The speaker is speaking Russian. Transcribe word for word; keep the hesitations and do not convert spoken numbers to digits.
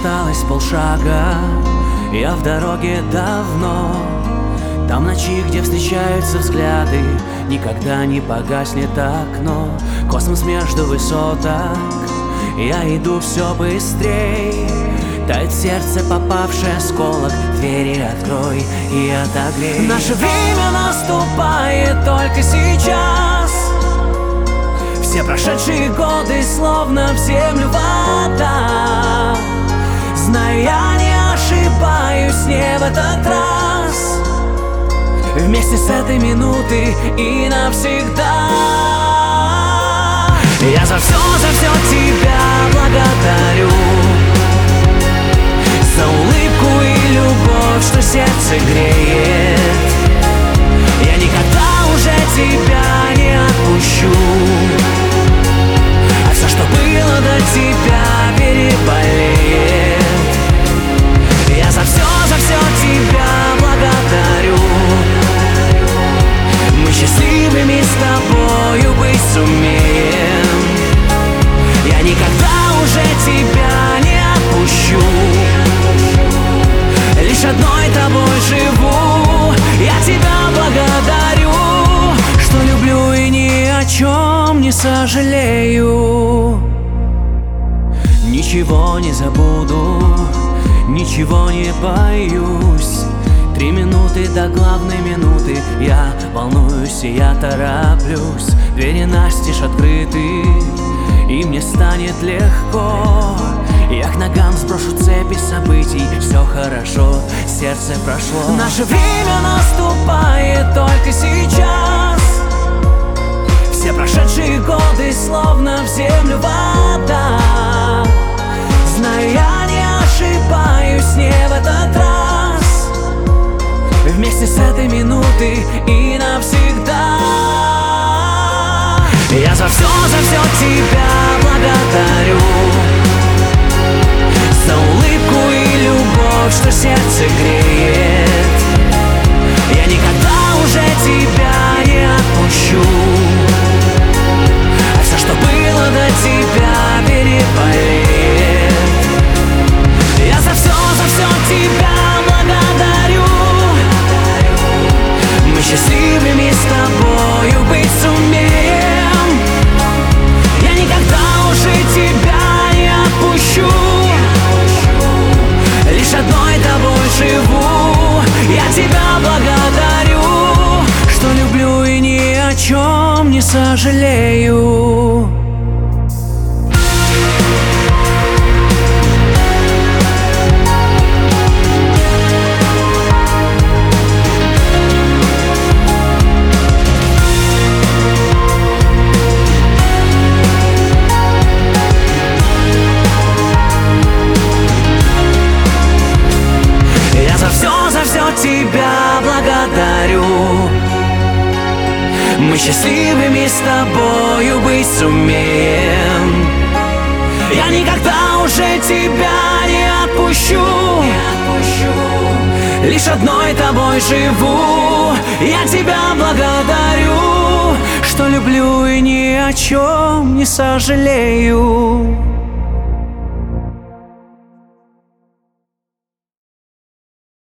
осталось полшага, я в дороге давно. Там ночи, где встречаются взгляды, никогда не погаснет окно. Космос между высоток, я иду все быстрей. Тает сердце, попавший осколок, двери открой и отогрей. Наше время наступает только сейчас. Все прошедшие годы словно в землю вода. Знаю, я не ошибаюсь, не в этот раз. Вместе с этой минуты и навсегда. Я за все, за все тебя благодарю, за улыбку и любовь, что сердце греет. Я никогда уже тебя не отпущу, а все, что было до тебя, переболеет. Я за все, за все тебя благодарю. Мы счастливыми с тобою быть сумеем. Я никогда уже тебя не отпущу, лишь одной тобой живу. Я тебя благодарю, что люблю и ни о чем не сожалею. Ничего не забуду, ничего не боюсь. Три минуты до главной минуты, я волнуюсь и я тороплюсь. Двери настежь открыты, и мне станет легко. Я к ногам сброшу цепи событий, все хорошо, сердце прошло. Наше время наступает только сейчас. Все прошедшие годы словно в землю вода. Знаю, я не ошибаюсь, не в этот раз. Вместе с этой минуты и навсегда. Я за все, за все тебя благодарю, за улыбку и любовь, что сердце греет. Я никогда уже тебя не отпущу, а все, что было до тебя, переболеет. Я за все, за все тебя благодарю. Мы счастливыми с тобою быть сумеем. Я никогда уже тебя не отпущу, лишь одной тобой живу. Я тебя благодарю, что люблю и ни о чем не сожалею. Тебя благодарю. Мы счастливыми с тобою быть сумеем. Я никогда уже тебя не отпущу, не отпущу. Лишь одной тобой живу. Я тебя благодарю, что люблю и ни о чем не сожалею.